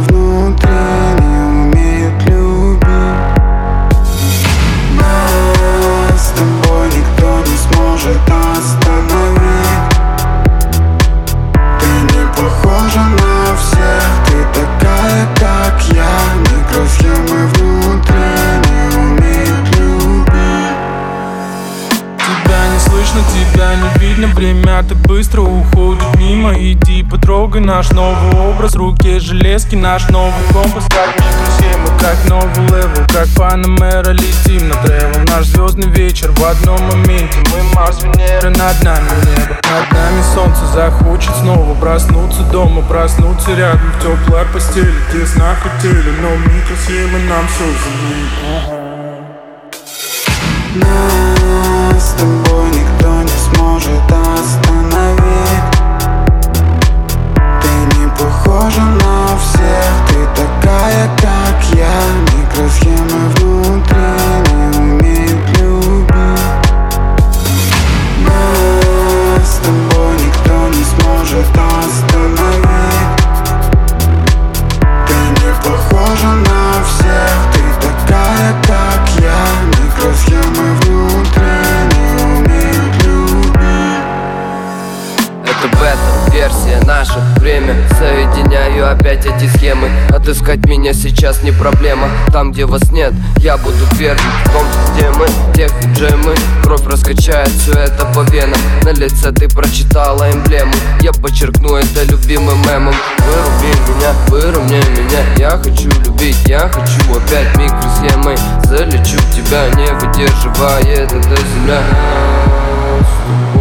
внутри не умеют любить. Нас с тобой никто не сможет остановить. Ты не похожа на всех, ты такая, как я. Микросхемы внутри не умеют любить. Тебя не слышно, тебя не видно. Время так быстро уходит мимо. Иди потрогай наш новый образ. В руке железки наш новый компас. Как микросхемы, как новый левел. Как Панамера летим на тревел. Наш звездный вечер в одном моменте. Мы Марс, Венера, над нами небо. Над нами солнце захочет снова проснуться дома, проснуться рядом в теплой постели. Тесно хотели, но микросхемы нам все заменят. Нас с тобой никто не сможет остановить. Ты не похожа на всех, ты такая, как я. Микросхемы внутри не умеют любить. Нас с тобой никто не сможет остановить. Ты не похожа на всех, ты такая, как я. Микросхемы внутри не умеют любить. Это бета-версия, наше время. Соединяю опять эти схемы. Отыскать меня сейчас не проблема. Там, где вас нет, я буду первым. В том, где мы, тех и джемы. Кровь раскачает все это по венам. На лице ты прочитала эмблему. Я подчеркну это любимым мемом. Выруби меня, выровняй меня. Я хочу любить, я хочу опять микросхемой. Залечу тебя, не выдерживает эта земля.